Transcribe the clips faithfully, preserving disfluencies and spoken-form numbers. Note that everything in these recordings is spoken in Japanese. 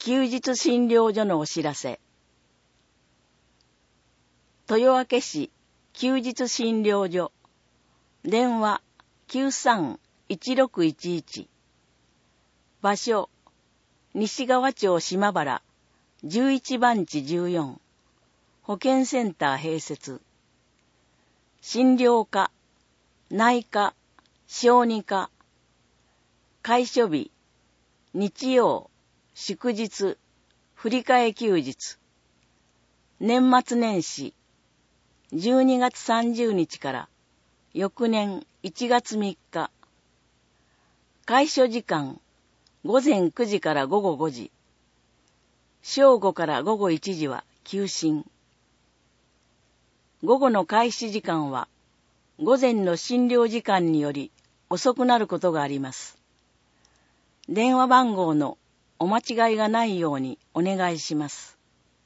休日診療所のお知らせ。豊明市休日診療所。電話 きゅうさんいちろくいちいち。場所西川町島原じゅういちばんちじゅうよん。保健センター併設。診療科、内科、小児科。開所日、日曜、祝日、振り替え休日。年末年始、じゅうにがつさんじゅうにちから翌年いちがつみっか。開所時間、ごぜんくじからごごごじ。正午からごごいちじは休診。午後の開始時間は、午前の診療時間により遅くなることがあります。電話番号のお間違いがないようにお願いします。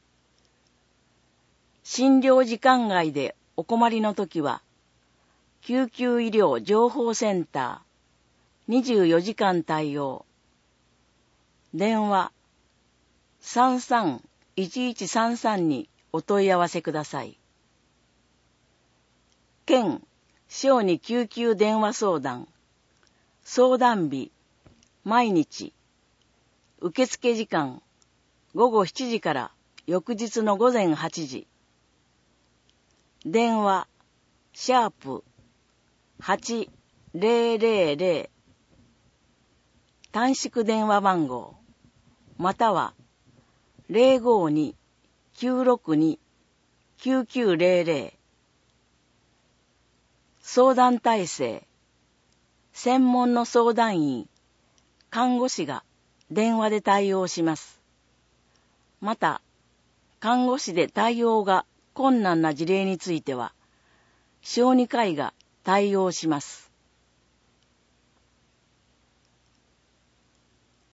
診療時間外でお困りのときは、救急医療情報センターにじゅうよじかん対応。電話さんさんいちいちさんさんにお問い合わせください。県小児救急電話相談。相談日毎日。受付時間ごごしちじから翌日のごぜんはちじ。電話シャープはちぜろぜろぜろ。短縮電話番号または ゼロごに きゅうろくに きゅうきゅうゼロゼロ。相談体制専門の相談員、看護師が電話で対応します。また、看護師で対応が困難な事例については、小児科医が対応します。